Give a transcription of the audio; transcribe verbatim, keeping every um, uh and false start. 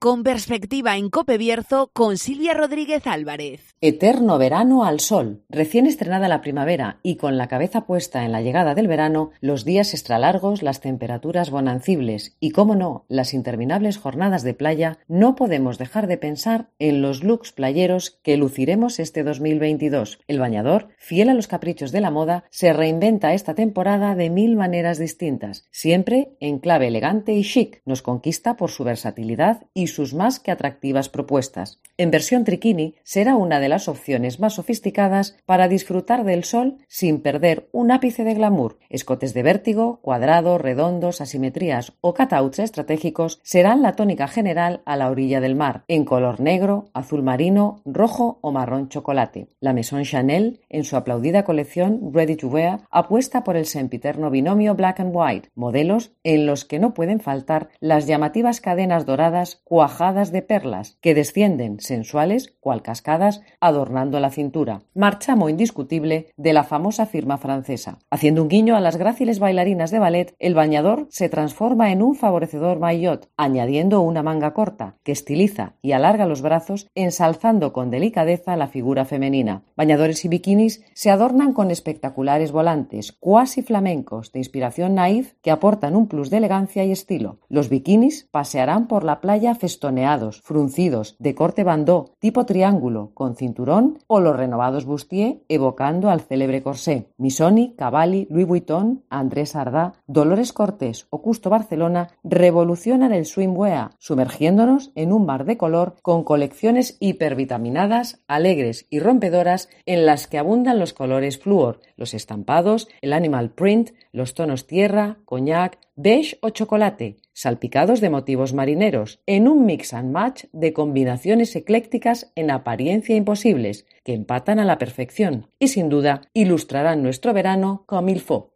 Con perspectiva en Cope Bierzo con Silvia Rodríguez Álvarez. Eterno verano al sol. Recién estrenada la primavera y con la cabeza puesta en la llegada del verano, los días extra largos, las temperaturas bonancibles y, cómo no, las interminables jornadas de playa, no podemos dejar de pensar en los looks playeros que luciremos este dos mil veintidós. El bañador, fiel a los caprichos de la moda, se reinventa esta temporada de mil maneras distintas, siempre en clave elegante y chic. Nos conquista por su versatilidad y sus más que atractivas propuestas. En versión triquini será una de las opciones más sofisticadas para disfrutar del sol sin perder un ápice de glamour. Escotes de vértigo, cuadrados, redondos, asimetrías o cutouts estratégicos serán la tónica general a la orilla del mar, en color negro, azul marino, rojo o marrón chocolate. La Maison Chanel, en su aplaudida colección Ready to Wear, apuesta por el sempiterno binomio black and white, modelos en los que no pueden faltar las llamativas cadenas doradas cuajadas de perlas que descienden sensuales, cual cascadas, adornando la cintura. Marchamo indiscutible de la famosa firma francesa. Haciendo un guiño a las gráciles bailarinas de ballet, el bañador se transforma en un favorecedor maillot, añadiendo una manga corta que estiliza y alarga los brazos, ensalzando con delicadeza la figura femenina. Bañadores y bikinis se adornan con espectaculares volantes, cuasi flamencos, de inspiración naif, que aportan un plus de elegancia y estilo. Los bikinis pasearán por la playa festoneados, fruncidos, de corte bandó, tipo triángulo, con cinturón, o los renovados bustier evocando al célebre corsé. Missoni, Cavalli, Louis Vuitton, Andrés Ardá, Dolores Cortés o Custo Barcelona revolucionan el swimwear, sumergiéndonos en un mar de color con colecciones hipervitaminadas, alegres y rompedoras en las que abundan los colores flúor, los estampados, el animal print, los tonos tierra, coñac, beige o chocolate, salpicados de motivos marineros, en un mix and match de combinaciones eclécticas en apariencia imposibles, que empatan a la perfección y sin duda ilustrarán nuestro verano comme il faut.